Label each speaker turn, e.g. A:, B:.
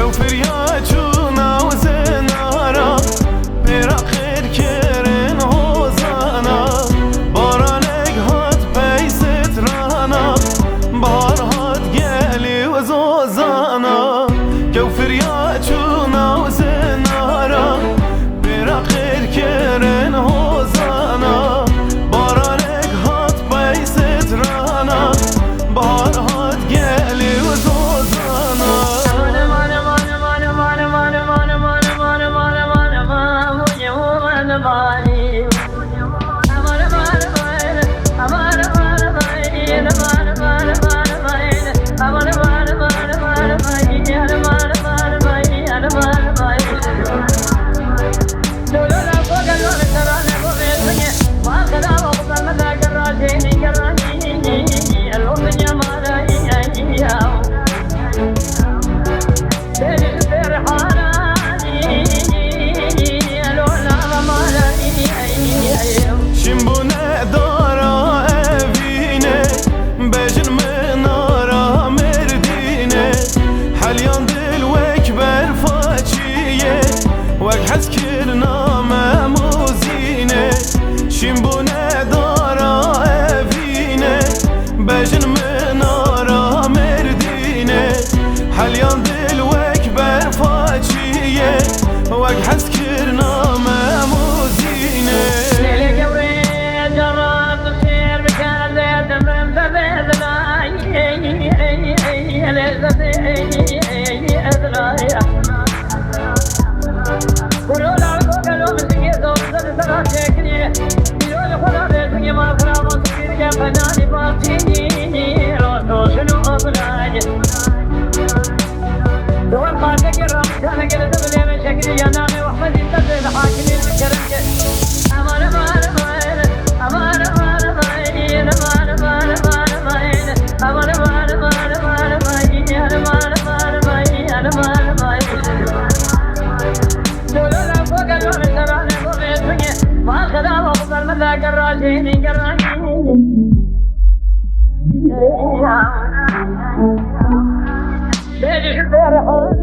A: كوفريا چونا و زنارا برا خیر کرن هوزانا بارانک هات پیست رانا بار هات گلی و زوزانا كوفريا چونا و زنارا برا خیر کرن هوزانا بارانک هات پیست رانا بار هات گلی و زوزانا حس کرنا مموزینه شیمبونه دارا افینه بجن منارا مردینه حلیان دل وک برفاچیه وک حس کرنا مموزینه لیلی گوری جرات سیر بکن دمرم ببدلای لذتی ادرایا ورولا قالوا مسكين زوجة ترى تكني يقول خذ بيتك ما فرا مسكين يا فناني باتيني روتو شنو أبلاج دور قاتك الرام كان قلت بلي مشكلي يا نامي وأحمد ينتظر حاكمي الكرمك أمان أمان أمان أمان أمان أمان أمان أمان أمان أمان أمان أمان أمان أمان أمان أمان أمان ما خدا وقبل مذا قراشيني قراشيني